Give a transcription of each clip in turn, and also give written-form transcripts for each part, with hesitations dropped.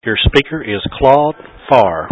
Your speaker is Claude Farr.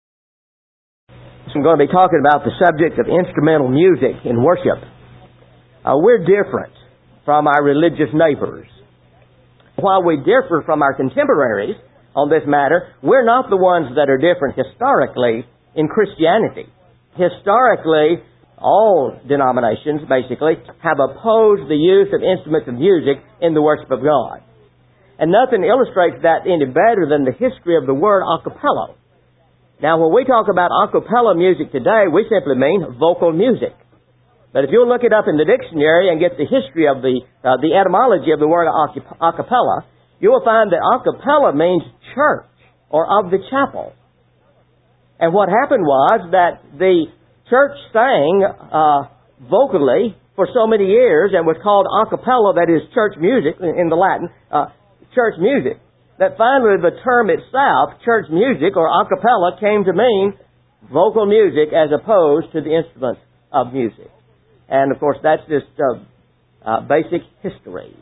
I'm going to be talking about the subject of instrumental music in worship. We're different from our religious neighbors. While we differ from our contemporaries on this matter, we're not the ones that are different historically in Christianity. Historically, all denominations, basically, have opposed the use of instruments of music in the worship of God. And nothing illustrates that any better than the history of the word a cappella. Now, when we talk about a cappella music today, we simply mean vocal music. But if you'll look it up in the dictionary and get the history of the etymology of the word a cappella, you will find that a cappella means church or of the chapel. And what happened was that the church sang vocally for so many years and was called a cappella, that is church music in the Latin, church music, that finally the term itself, church music or a cappella, came to mean vocal music as opposed to the instruments of music. And of course that's just basic history.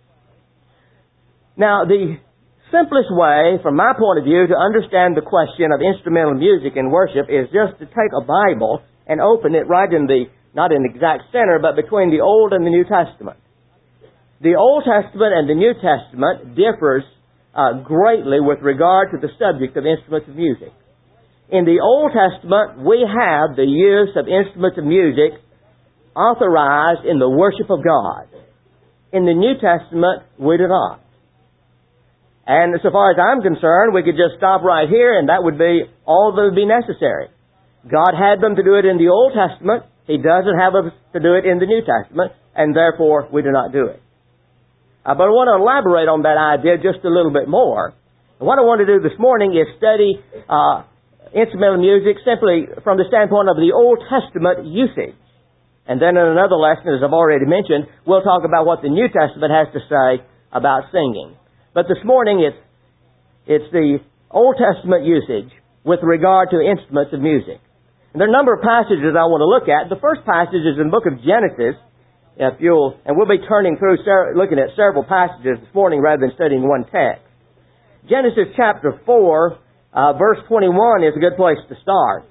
Now the simplest way, from my point of view, to understand the question of instrumental music in worship is just to take a Bible and open it right in the, not in the exact center, but between the Old and the New Testament. The Old Testament and the New Testament differs greatly with regard to the subject of instruments of music. In the Old Testament, we have the use of instruments of music authorized in the worship of God. In the New Testament, we do not. And so far as I'm concerned, we could just stop right here and that would be all that would be necessary. God had them to do it in the Old Testament. He doesn't have us to do it in the New Testament, and therefore we do not do it. But I want to elaborate on that idea just a little bit more. And what I want to do this morning is study instrumental music simply from the standpoint of the Old Testament usage. And then in another lesson, as I've already mentioned, we'll talk about what the New Testament has to say about singing. But this morning it's the Old Testament usage with regard to instruments of music. And there are a number of passages I want to look at. The first passage is in the book of Genesis. And we'll be turning through, looking at several passages this morning rather than studying one text. Genesis chapter 4, verse 21 is a good place to start.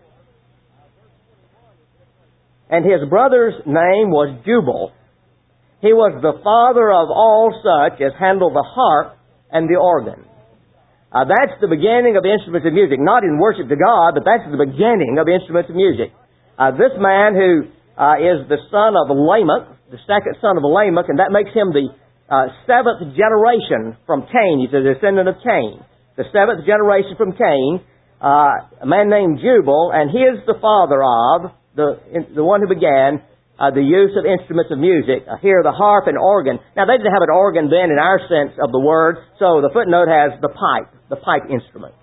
And his brother's name was Jubal. He was the father of all such as handle the harp and the organ. That's the beginning of instruments of music. Not in worship to God, but that's the beginning of instruments of music. This man who is the son of Lamech, the second son of Lamech, and that makes him the seventh generation from Cain. He's a descendant of Cain. The seventh generation from Cain, a man named Jubal, and he is the father of the one who began the use of instruments of music. Here, the harp and organ. Now, they didn't have an organ then in our sense of the word, so the footnote has the pipe instruments.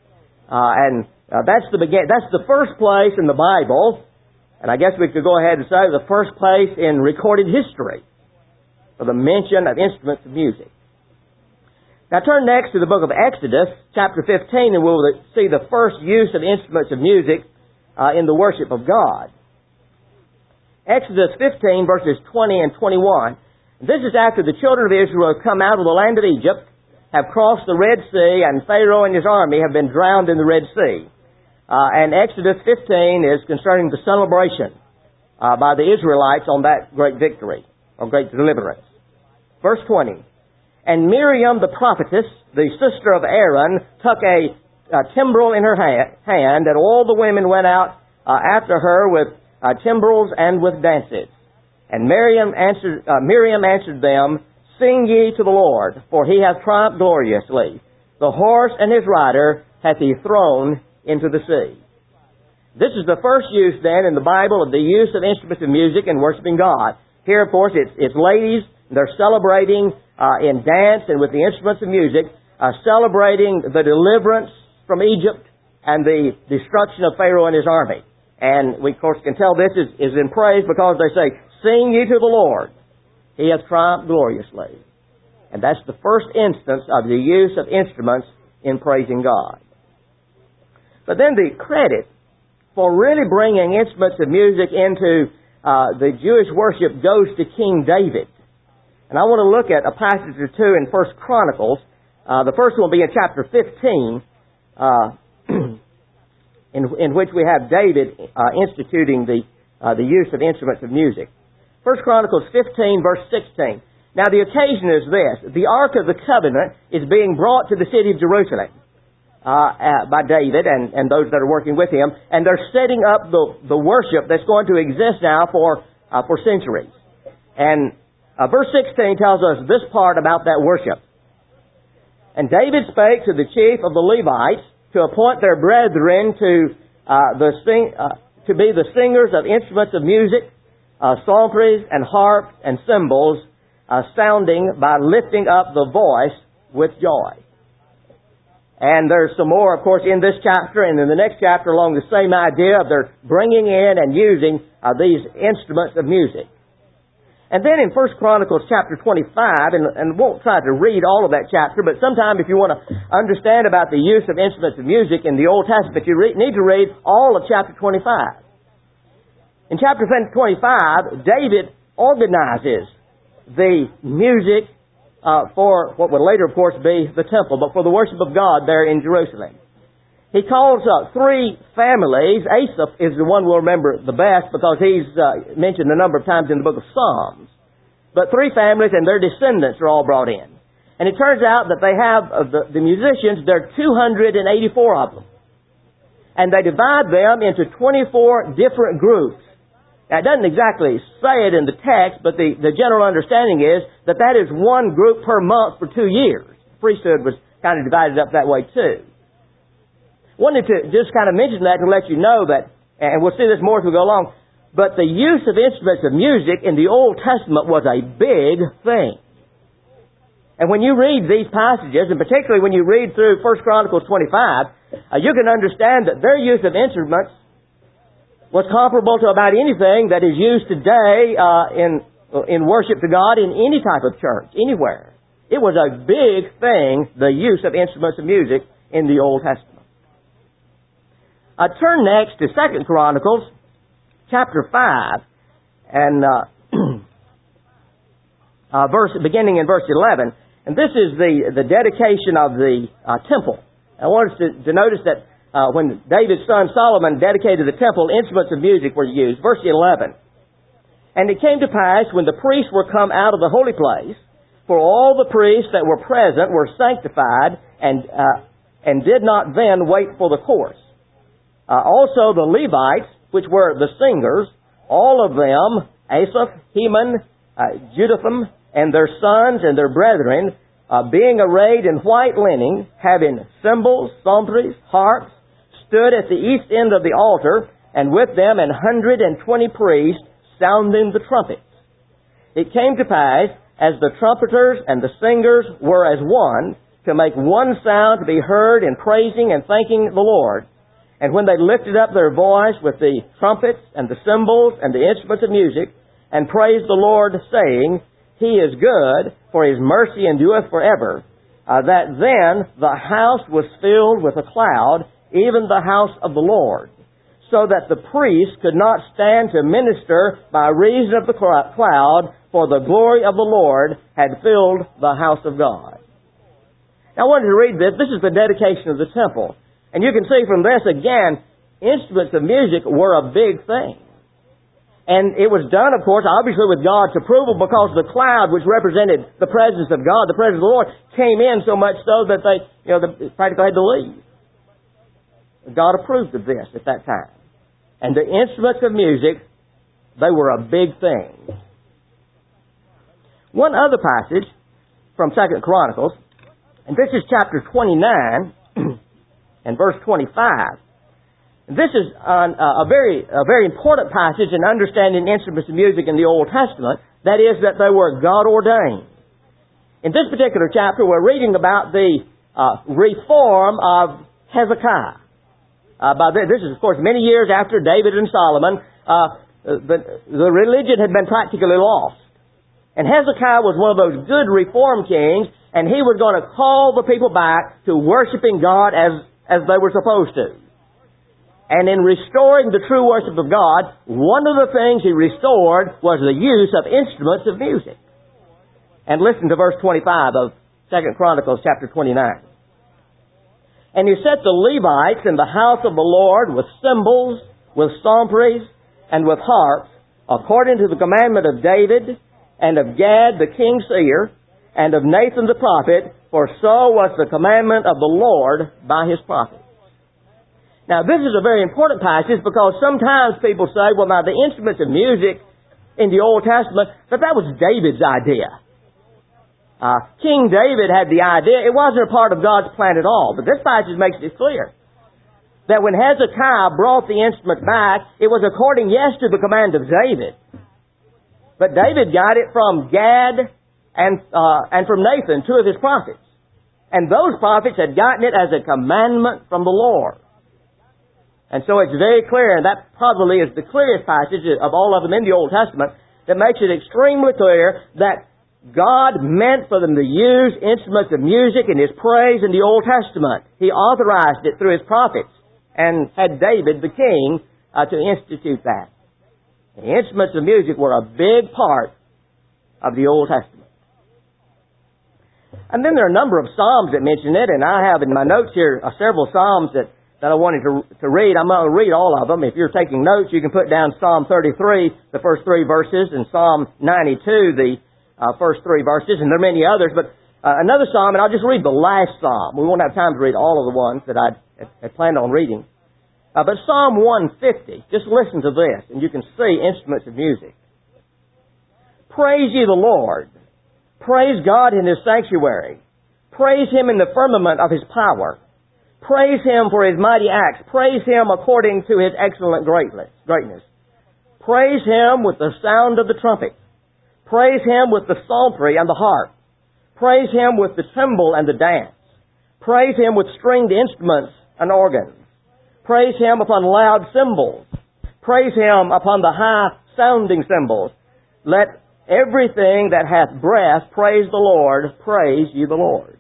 That's the first place in the Bible, and I guess we could go ahead and say the first place in recorded history for the mention of instruments of music. Now turn next to the book of Exodus, chapter 15, and we'll see the first use of instruments of music in the worship of God. Exodus 15, verses 20 and 21. This is after the children of Israel have come out of the land of Egypt, have crossed the Red Sea, and Pharaoh and his army have been drowned in the Red Sea. And Exodus 15 is concerning the celebration by the Israelites on that great victory, or great deliverance. Verse 20. And Miriam the prophetess, the sister of Aaron, took a timbrel in her hand, and all the women went out after her with timbrels and with dances. And Miriam answered them, Sing ye to the Lord, for he hath triumphed gloriously. The horse and his rider hath he thrown into the sea. This is the first use then in the Bible of the use of instruments of music in worshiping God. Here, of course, it's ladies. They're celebrating in dance and with the instruments of music, celebrating the deliverance from Egypt and the destruction of Pharaoh and his army. And we, of course, can tell this is in praise because they say, Sing ye to the Lord. He hath triumphed gloriously. And that's the first instance of the use of instruments in praising God. But then the credit for really bringing instruments of music into the Jewish worship goes to King David. And I want to look at a passage or two in 1 Chronicles. The first one will be in chapter 15. in which we have David instituting the use of instruments of music. 1 Chronicles 15, verse 16. Now the occasion is this. The Ark of the Covenant is being brought to the city of Jerusalem by David and those that are working with him, and they're setting up the worship that's going to exist now for centuries. And verse 16 tells us this part about that worship. And David spake to the chief of the Levites to appoint their brethren to be the singers of instruments of music, psalteries and harps and cymbals, sounding by lifting up the voice with joy. And there's some more, of course, in this chapter and in the next chapter along the same idea of their bringing in and using these instruments of music. And then in 1 Chronicles chapter 25, and won't try to read all of that chapter, but sometime if you want to understand about the use of instruments of music in the Old Testament, you need to read all of chapter 25. In chapter 25, David organizes the music for what would later, of course, be the temple, but for the worship of God there in Jerusalem. He calls three families. Asaph is the one we'll remember the best because he's mentioned a number of times in the book of Psalms. But three families and their descendants are all brought in. And it turns out that they have, the musicians, there are 284 of them. And they divide them into 24 different groups. Now, it doesn't exactly say it in the text, but the general understanding is that is one group per month for 2 years. The priesthood was kind of divided up that way too. Wanted to just kind of mention that to let you know that, and we'll see this more as we go along, but the use of instruments of music in the Old Testament was a big thing. And when you read these passages, and particularly when you read through 1 Chronicles 25, you can understand that their use of instruments was comparable to about anything that is used today in worship to God in any type of church, anywhere. It was a big thing, the use of instruments of music in the Old Testament. Turn next to 2 Chronicles chapter 5 and beginning in verse 11. And this is the dedication of the temple. I want us to notice that when David's son Solomon dedicated the temple, instruments of music were used. Verse 11. And it came to pass when the priests were come out of the holy place, for all the priests that were present were sanctified and did not then wait for the course. Also the Levites, which were the singers, all of them, Asaph, Heman, Jeduthun, and their sons and their brethren, being arrayed in white linen, having cymbals, psalteries, harps, stood at the east end of the altar, and with them 120 priests sounding the trumpets. It came to pass, as the trumpeters and the singers were as one, to make one sound to be heard in praising and thanking the Lord. And when they lifted up their voice with the trumpets and the cymbals and the instruments of music, and praised the Lord, saying, He is good, for His mercy endureth forever, that then the house was filled with a cloud, even the house of the Lord, so that the priests could not stand to minister by reason of the cloud, for the glory of the Lord had filled the house of God. Now I wanted to read this. This is the dedication of the temple. And you can see from this, again, instruments of music were a big thing. And it was done, of course, obviously with God's approval, because the cloud, which represented the presence of God, the presence of the Lord, came in so much so that they practically had to leave. God approved of this at that time. And the instruments of music, they were a big thing. One other passage from 2 Chronicles, and this is chapter 29, and verse 25. This is a very important passage in understanding instruments of music in the Old Testament. That is, that they were God-ordained. In this particular chapter, we're reading about the reform of Hezekiah. This is, of course, many years after David and Solomon. The religion had been practically lost. And Hezekiah was one of those good reform kings, and he was going to call the people back to worshiping God as they were supposed to. And in restoring the true worship of God, one of the things he restored was the use of instruments of music. And listen to verse 25 of 2 Chronicles chapter 29. And he set the Levites in the house of the Lord with cymbals, with psalteries, and with harps, according to the commandment of David, and of Gad the king's seer, and of Nathan the prophet, for so was the commandment of the Lord by his prophets. Now this is a very important passage because sometimes people say, well now the instruments of music in the Old Testament, that was David's idea. King David had the idea. It wasn't a part of God's plan at all. But this passage makes it clear that when Hezekiah brought the instrument back, it was according, yes, to the command of David. But David got it from Gad and from Nathan, two of his prophets. And those prophets had gotten it as a commandment from the Lord. And so it's very clear, and that probably is the clearest passage of all of them in the Old Testament, that makes it extremely clear that God meant for them to use instruments of music in His praise in the Old Testament. He authorized it through His prophets and had David, the king, to institute that. The instruments of music were a big part of the Old Testament. And then there are a number of Psalms that mention it, and I have in my notes here several Psalms that I wanted to read. I'm not going to read all of them. If you're taking notes, you can put down Psalm 33, the first three verses, and Psalm 92, the first three verses, and there are many others, but another Psalm, and I'll just read the last Psalm. We won't have time to read all of the ones that I had planned on reading. But Psalm 150, just listen to this, and you can see instruments of music. Praise ye the Lord. Praise God in His sanctuary. Praise Him in the firmament of His power. Praise Him for His mighty acts. Praise Him according to His excellent greatness. Praise Him with the sound of the trumpet. Praise Him with the psaltery and the harp. Praise Him with the timbrel and the dance. Praise Him with stringed instruments and organs. Praise Him upon loud cymbals. Praise Him upon the high-sounding cymbals. Let everything that hath breath praise the Lord. Praise ye the Lord.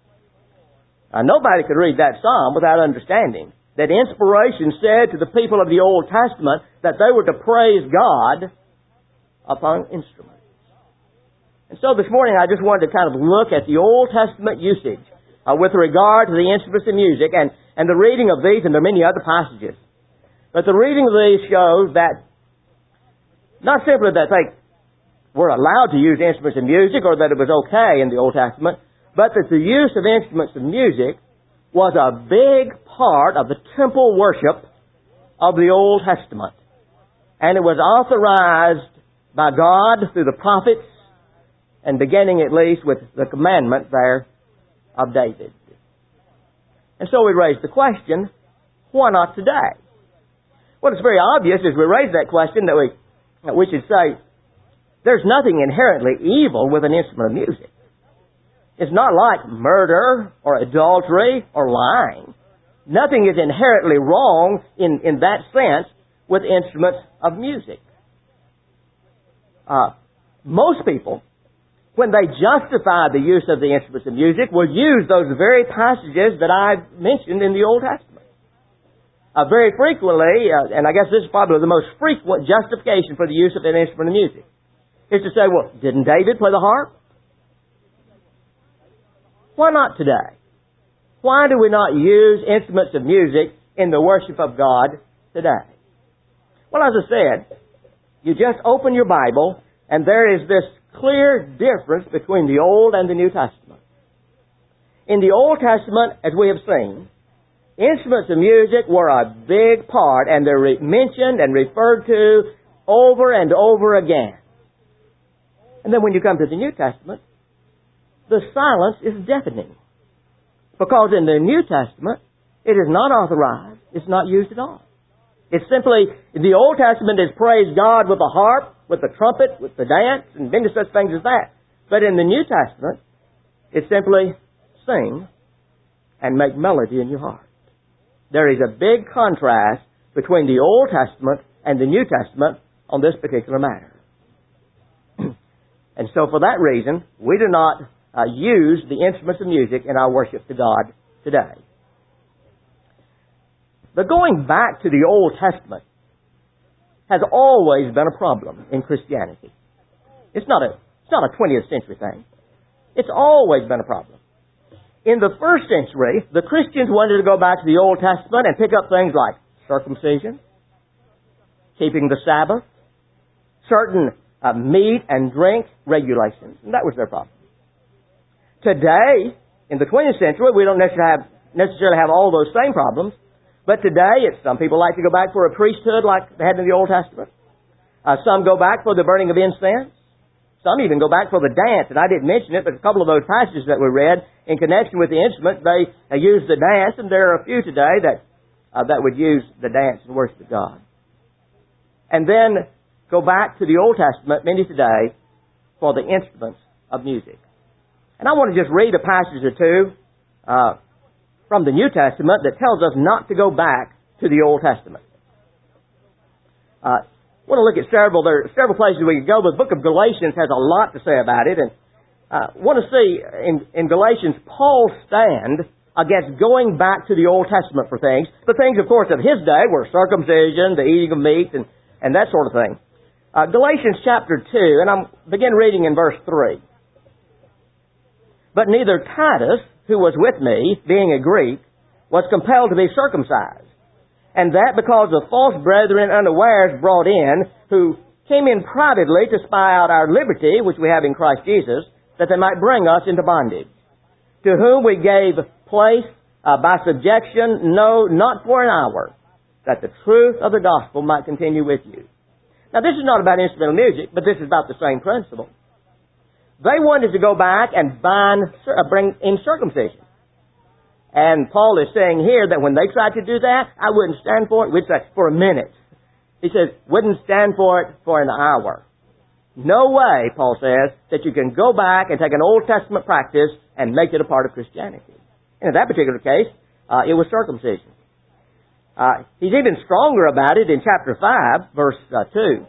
Now, nobody could read that psalm without understanding that inspiration said to the people of the Old Testament that they were to praise God upon instruments. And so this morning I just wanted to kind of look at the Old Testament usage with regard to the instruments of music and the reading of these, and there are many other passages. But the reading of these shows that not simply that they were allowed to use instruments of music or that it was okay in the Old Testament, but that the use of instruments of music was a big part of the temple worship of the Old Testament. And it was authorized by God through the prophets, and beginning at least with the commandment there of David. And so we raise the question, why not today? Well, it's very obvious as we raise that question that we should say, there's nothing inherently evil with an instrument of music. It's not like murder or adultery or lying. Nothing is inherently wrong in that sense with instruments of music. Most people, when they justify the use of the instruments of music, will use those very passages that I've mentioned in the Old Testament. Very frequently, and I guess this is probably the most frequent justification for the use of an instrument of music, is to say, well, didn't David play the harp? Why not today? Why do we not use instruments of music in the worship of God today? Well, as I said, you just open your Bible, and there is this clear difference between the Old and the New Testament. In the Old Testament, as we have seen, instruments of music were a big part, and they're mentioned and referred to over and over again. And then when you come to the New Testament, the silence is deafening. Because in the New Testament, it is not authorized, it's not used at all. It's simply, the Old Testament is praise God with the harp, with the trumpet, with the dance, and many such things as that. But in the New Testament, it's simply sing and make melody in your heart. There is a big contrast between the Old Testament and the New Testament on this particular matter. And so for that reason, we do not use the instruments of music in our worship to God today. But going back to the Old Testament has always been a problem in Christianity. It's not a 20th century thing. It's always been a problem. In the first century, the Christians wanted to go back to the Old Testament and pick up things like circumcision, keeping the Sabbath, certain meat and drink regulations. And that was their problem. Today, in the 20th century, we don't necessarily have all those same problems. But today, some people like to go back for a priesthood like they had in the Old Testament. Some go back for the burning of incense. Some even go back for the dance. And I didn't mention it, but a couple of those passages that we read in connection with the instruments, they use the dance. And there are a few today that would use the dance and worship God. And then go back to the Old Testament, many today, for the instruments of music. And I want to just read a passage or two from the New Testament that tells us not to go back to the Old Testament. I want to look at there are several places we could go, but the book of Galatians has a lot to say about it. And I want to see in Galatians Paul's stand against going back to the Old Testament for things. The things, of course, of his day were circumcision, the eating of meat, and that sort of thing. Galatians chapter 2, and I'm begin reading in verse 3. But neither Titus, who was with me, being a Greek, was compelled to be circumcised. And that because of false brethren unawares brought in, who came in privately to spy out our liberty, which we have in Christ Jesus, that they might bring us into bondage. To whom we gave place by subjection, no, not for an hour, that the truth of the gospel might continue with you. Now this is not about instrumental music, but this is about the same principle. They wanted to go back and bring in circumcision. And Paul is saying here that when they tried to do that, I wouldn't stand for it. We'd say, for a minute. He says, wouldn't stand for it for an hour. No way, Paul says, that you can go back and take an Old Testament practice and make it a part of Christianity. And in that particular case, it was circumcision. He's even stronger about it in chapter 5, verse 2.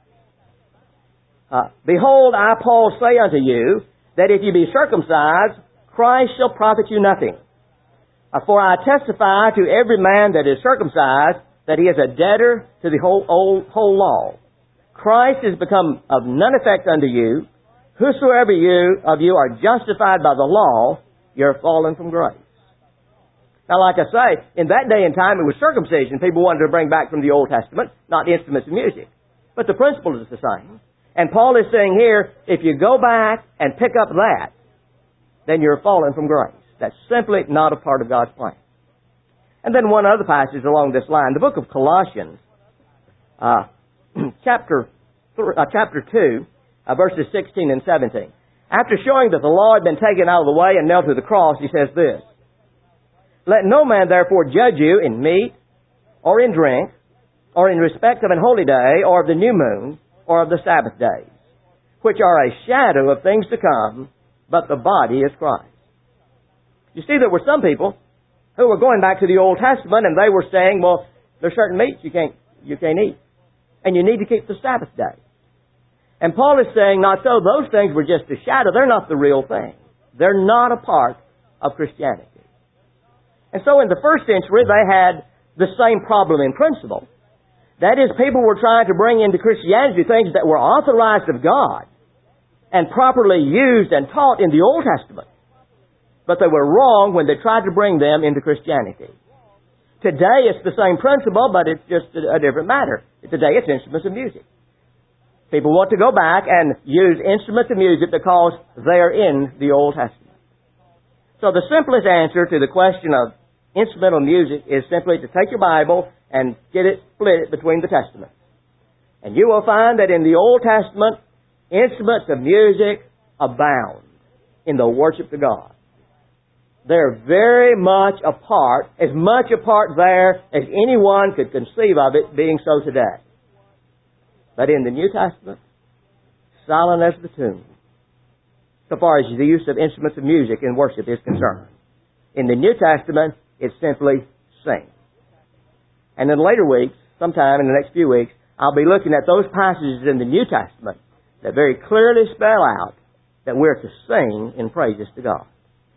Behold, I, Paul, say unto you, that if you be circumcised, Christ shall profit you nothing. For I testify to every man that is circumcised, that he is a debtor to the whole law. Christ is become of none effect unto you. Whosoever of you are justified by the law, you're fallen from grace. Now, like I say, in that day and time, it was circumcision people wanted to bring back from the Old Testament, not instruments of music. But the principle is the same. And Paul is saying here, if you go back and pick up that, then you're fallen from grace. That's simply not a part of God's plan. And then one other passage along this line, the book of Colossians, chapter 2, verses 16 and 17. After showing that the law had been taken out of the way and nailed to the cross, he says this, Let no man therefore judge you in meat, or in drink, or in respect of an holy day, or of the new moon, or of the Sabbath days, which are a shadow of things to come, but the body is Christ. You see, there were some people who were going back to the Old Testament, and they were saying, well, there's certain meats you can't eat, and you need to keep the Sabbath day. And Paul is saying, not so, those things were just a shadow. They're not the real thing. They're not a part of Christianity. And so in the first century, they had the same problem in principle. That is, people were trying to bring into Christianity things that were authorized of God and properly used and taught in the Old Testament. But they were wrong when they tried to bring them into Christianity. Today it's the same principle, but it's just a different matter. Today it's instruments of music. People want to go back and use instruments of music because they are in the Old Testament. So the simplest answer to the question of instrumental music is simply to take your Bible and split it between the Testaments. And you will find that in the Old Testament, instruments of music abound in the worship to God. They're very much a part there as anyone could conceive of it being so today. But in the New Testament, silent as the tomb, so far as the use of instruments of music in worship is concerned. In the New Testament, it's simply sing. And in later weeks, sometime in the next few weeks, I'll be looking at those passages in the New Testament that very clearly spell out that we're to sing in praises to God.